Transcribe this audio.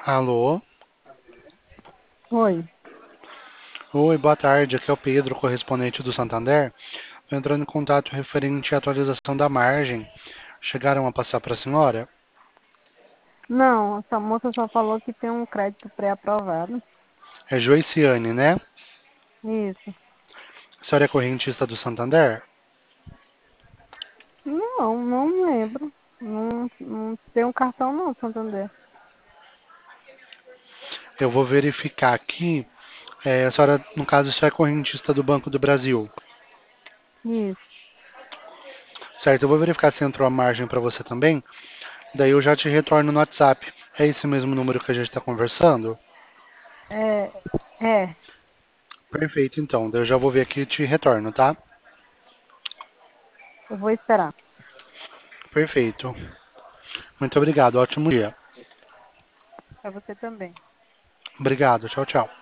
Alô? Oi. Oi, boa tarde. Aqui é o Pedro, correspondente do Santander. Estou entrando em contato referente à atualização da margem. Chegaram a passar para a senhora? Não, essa moça só falou que tem um crédito pré-aprovado. É Joiciane, né? Isso. A senhora é correntista do Santander? Não, não lembro. Não tem um cartão não, Santander. Eu vou verificar aqui. A senhora, no caso, isso é correntista do Banco do Brasil. Isso. Certo, eu vou verificar se entrou a margem para você também. Daí eu já te retorno no WhatsApp. É esse mesmo número que a gente está conversando? É, é, Perfeito, então. Daí eu já vou ver aqui e te retorno, tá? eu vou esperar. Perfeito. Muito obrigado. Ótimo dia. Pra você também. Obrigado. Tchau, tchau.